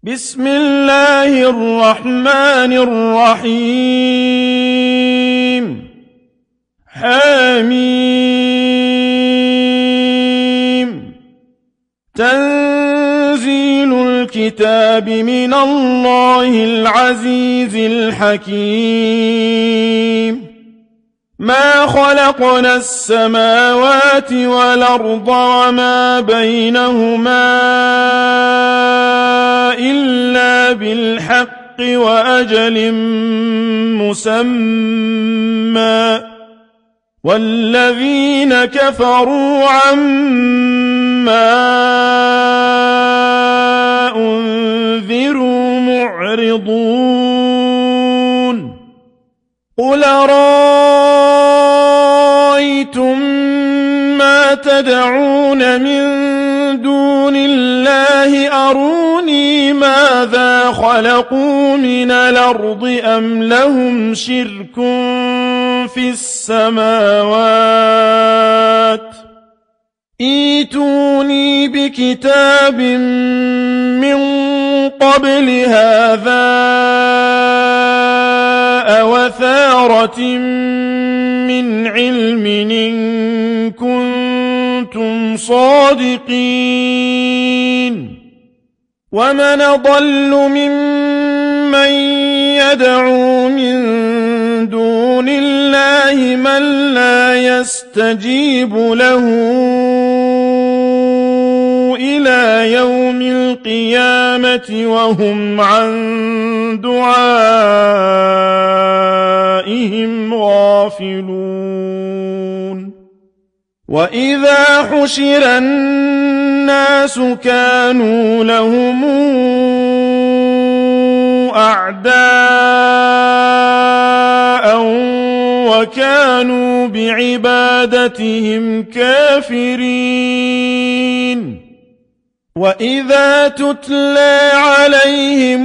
بسم الله الرحمن الرحيم حميم تنزيل الكتاب من الله العزيز الحكيم ما خلقنا السماوات والأرض وما بينهما إلا بالحق وأجل مسمى والذين كفروا عما أنذروا معرضون قل أرأيتم ما تدعون من دون الله أروني ماذا خلقوا من الأرض أم لهم شرك في السماوات ائتوني بكتاب من قبل هذا أوثارة من علم إن كنتم صادقين ومن أضل ممن يدعو من دون الله من لا يستجيب له إلى يوم القيامة وهم عن دعائهم غافلون وإذا حشر الناس كانوا لهم أعداء وكانوا بعبادتهم كافرين وإذا تتلى عليهم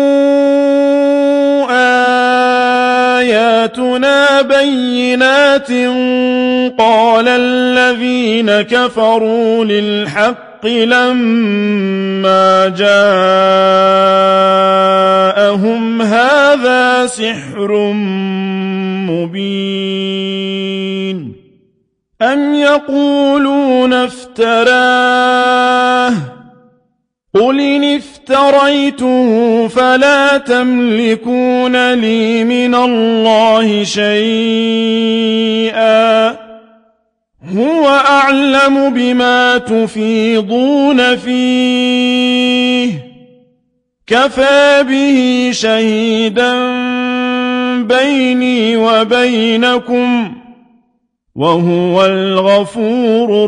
آياتنا بينات قال الذين كفروا للحق لما جاءهم هذا سحر مبين أم يقولون افتراه قل إن افتريته فلا تملكون لي من الله شيئا هو أعلم بما تفيضون فيه كفى به شهيدا بيني وبينكم وهو الغفور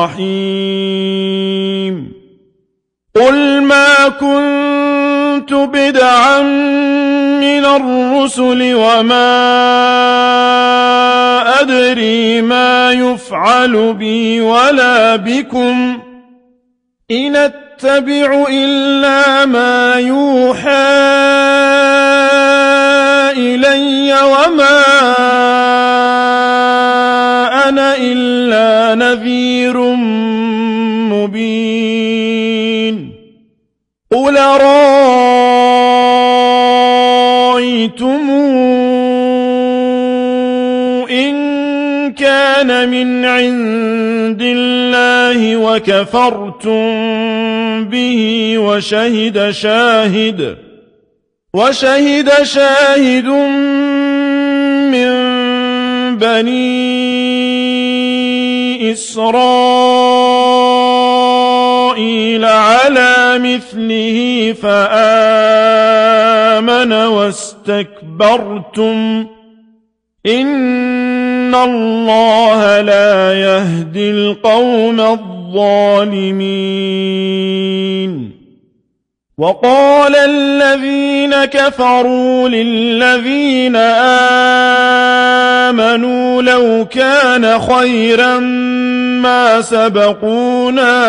الرحيم قل ما كنت بدعا من الرسل وما أدري ما يفعل بي ولا بكم إن أتبع إلا ما يوحى إلي وما أنا إلا نذير مبين قل أرأيتم إن كان من عند الله وكفرتم به وشهد شاهد من بني إسرائيل على مثله فآمن واستكبرتم إن الله لا يهدي القوم الظالمين وقال الذين كفروا للذين آمنوا لو كان خيرا ما سبقونا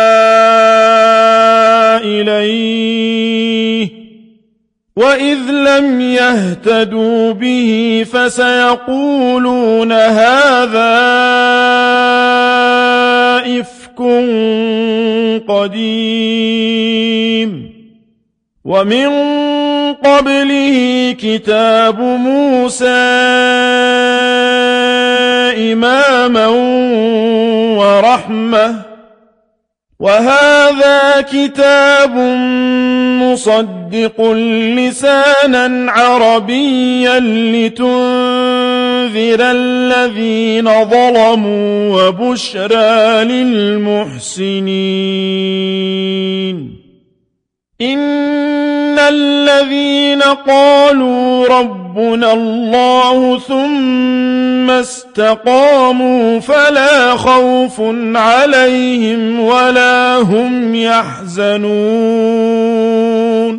إليه وإذ لم يهتدوا به فسيقولون هذا إفك قديم ومن قبله كتاب موسى إماما ورحمة وهذا كتاب مصدق لسانا عربيا لتنذر الذين ظلموا وبشرى للمحسنين إن الذين قالوا ربنا الله ثم استقاموا فلا خوف عليهم ولا هم يحزنون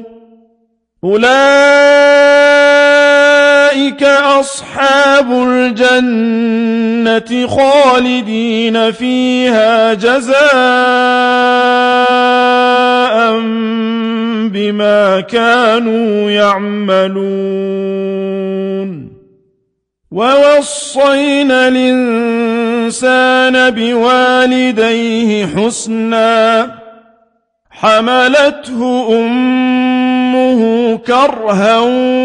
أولئك أصحاب الجنة خالدين فيها جزاء بما كانوا يعملون ووصينا الإنسان بوالديه حسنا حملته أمه كرها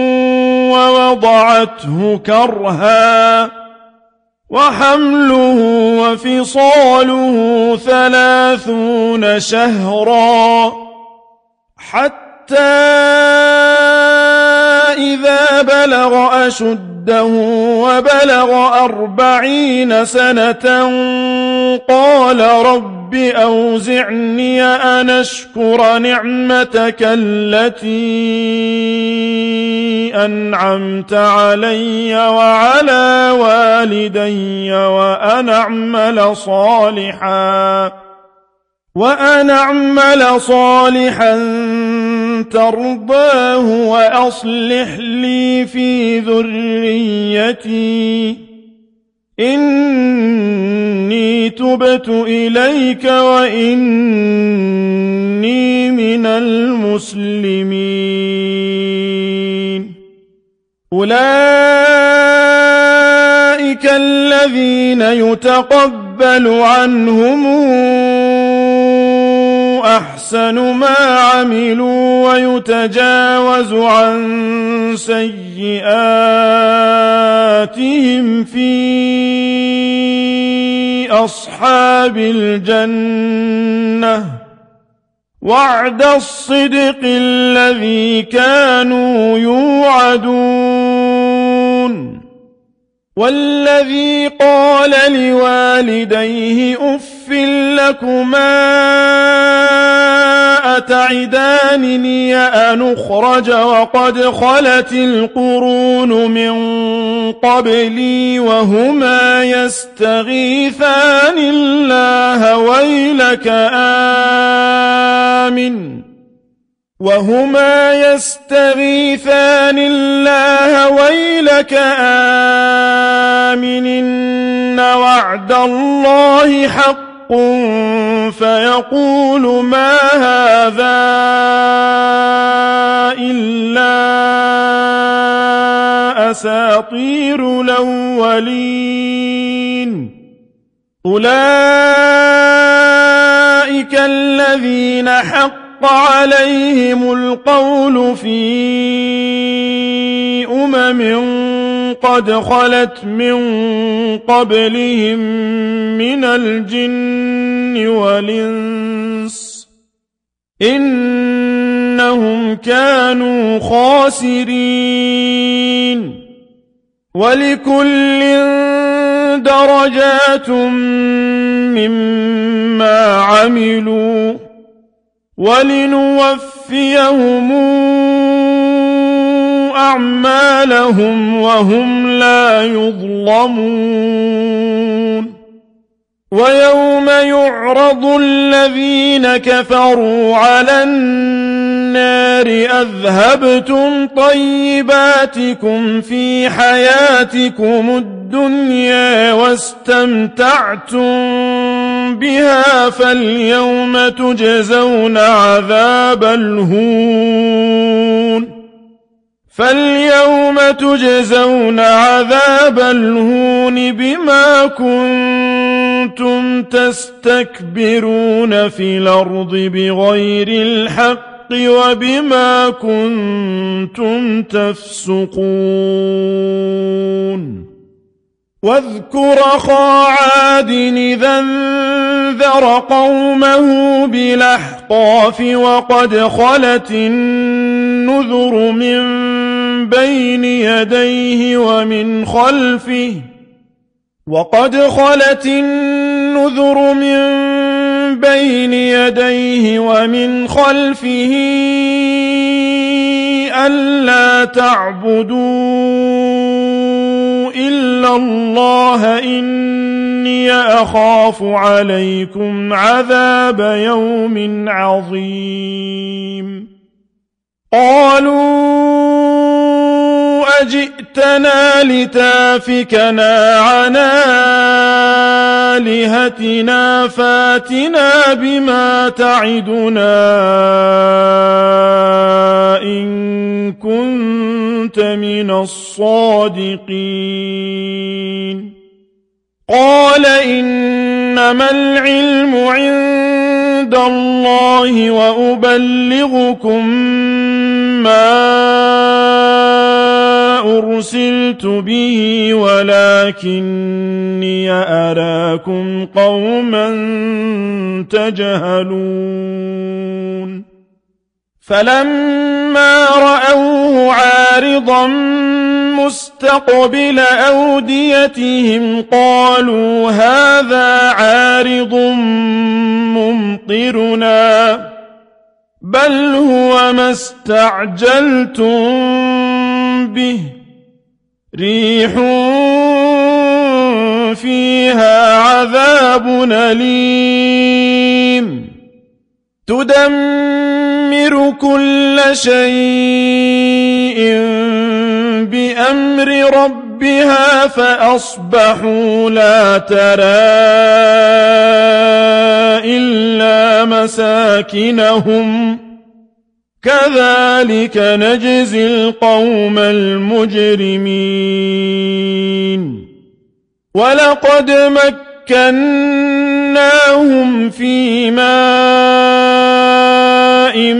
ووضعته كرها وحمله وفصاله 30 شهرا حتى إذا بلغ أشده وبلغ 40 سنة قال رب أوزعني أن أشكر نعمتك التي أنعمت علي وعلى والدي وأن أعمل صالحا ترضاه وأصلح لي في ذريتي إني تبت إليك وإني من المسلمين أولئك الذين يتقبل عنهم أحسن ما عملوا ويتجاوز عن سيئاتهم في أصحاب الجنة وعد الصدق الذي كانوا يوعدون والذي قال لوالديه أف لكما أتعدانني أن أخرج وقد خلت القرون من قبلي وهما يستغيثان الله ويلك آمن إن وعد الله حق فيقول ما هذا إلا أساطير الأولين أولئك الذين حق عليهم القول في قد خلت من قبلهم من الجن والإنس إنهم كانوا خاسرين ولكل درجات مما عملوا ولنوفيهم أعمالهم وهم لا يظلمون ويوم يعرض الذين كفروا على النار أذهبتم طيباتكم في حياتكم الدنيا واستمتعتم بها فاليوم تجزون عذاب الهون بما كنتم تستكبرون في الأرض بغير الحق وبما كنتم تفسقون واذكر أخا عاد إذا انذر قومه بالأحقاف وقد خلت النذر من بين يديه ومن خلفه ألا تعبدوا إلا الله إني أخاف عليكم عذاب يوم عظيم قالوا أجئتنا لتافكنا عن آلهتنا فاتنا بما تعدنا إن كنت من الصادقين قال إنما العلم عند الله وأبلغكم ما أرسلت به ولكني أراكم قوما تجهلون فلما رأوه عارضا مستقبل أوديتهم قالوا هذا عارض ممطرنا بل هو ما استعجلتم به ريح فيها عذاب أليم تدمر كل شيء بأمر ربها فأصبحوا لا ترى إلا مساكنهم كذلك نجزي القوم المجرمين ولقد مكناهم في ماء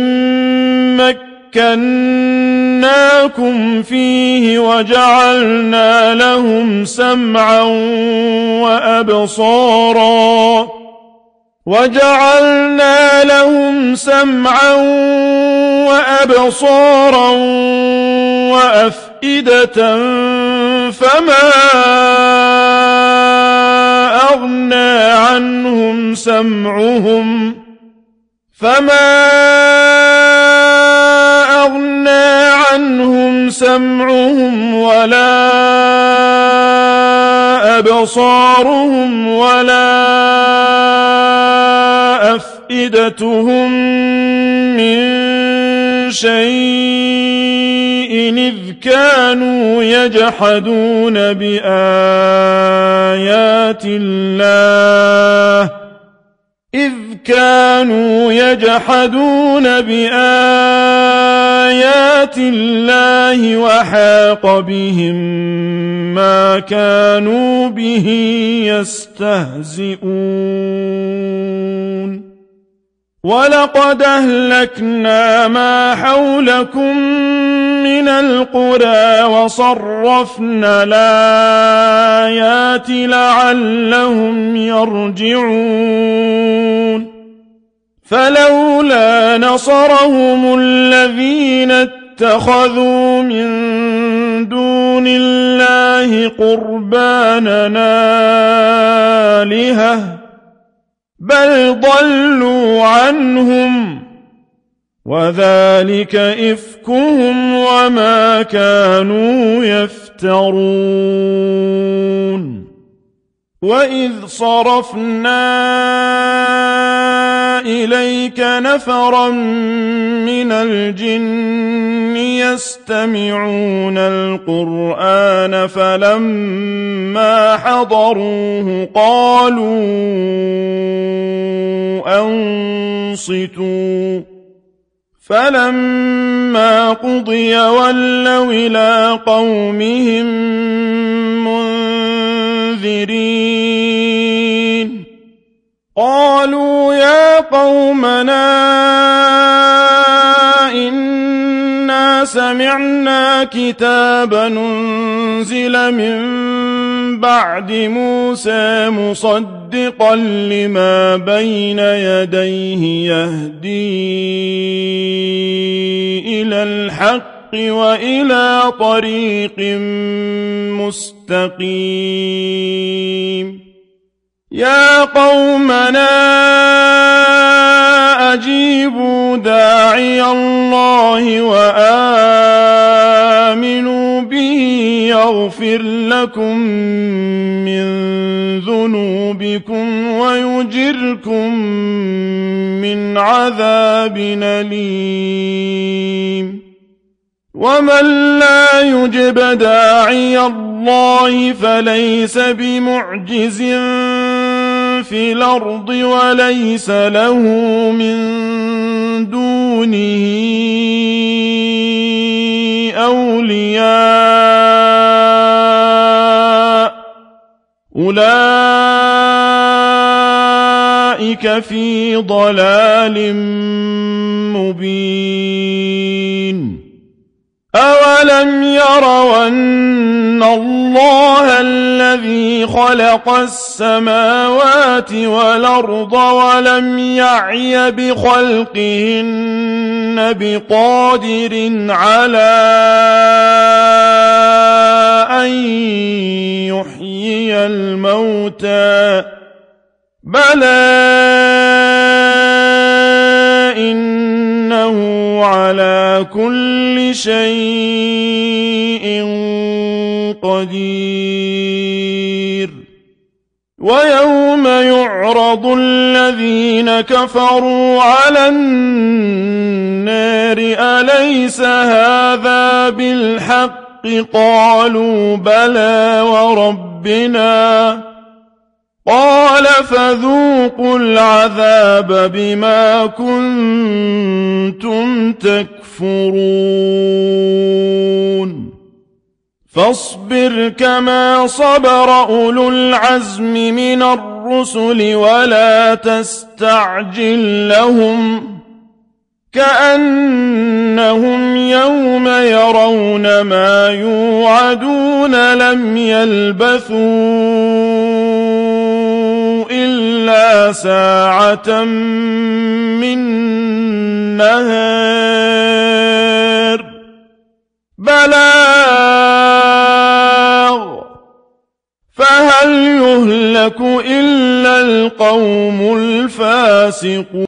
مكناكم فيه وجعلنا لهم سمعا وأبصارا وأفئدة فما أغنى عنهم سمعهم ولا أبصارهم ولا أفئدتهم من شيء إذ كانوا يجحدون بآيات الله وحاق بهم ما كانوا به يستهزئون ولقد أهلكنا ما حولكم من القرى وصرفنا الآيات لعلهم يرجعون فلولا نصرهم الذين اتخذوا من دون الله قربانا آلهة بل ضلوا عنهم وذلك إفكهم وما كانوا يفترون وإذ صرفنا إليك نفرا من الجن يستمعون القرآن فلما حضروه قالوا أنصتوا فلما قضي ولوا إلى قومهم منذرين قالوا يا قومنا سمعنا كتابا أنزل من بعد موسى مصدقا لما بين يديه يهدي إلى الحق وإلى طريق مستقيم يا قومنا أجيبوا داعي الله وآمنوا به يغفر لكم من ذنوبكم ويجركم من عذاب أليم ومن لا يجب داعي الله فليس بمعجز في الأرض وليس له من دونه أولياء أولئك في ضلال مبين أولم يروا أن الله الذي خلق السماوات والأرض ولم يعي بخلقهن بقادر على أن يحيي الموتى بلى إنه على كل شيء قدير ويوم يعرض الذين كفروا على النار أليس هذا بالحق قالوا بلى وربنا قال فذوقوا العذاب بما كنتم تكفرون فاصبر كما صبر أولو العزم من الرسل ولا تستعجل لهم كأنهم يوم يرون ما يوعدون لم يلبثوا إلا ساعة من نهار بلاغ فهل يهلك إلا القوم الفاسقون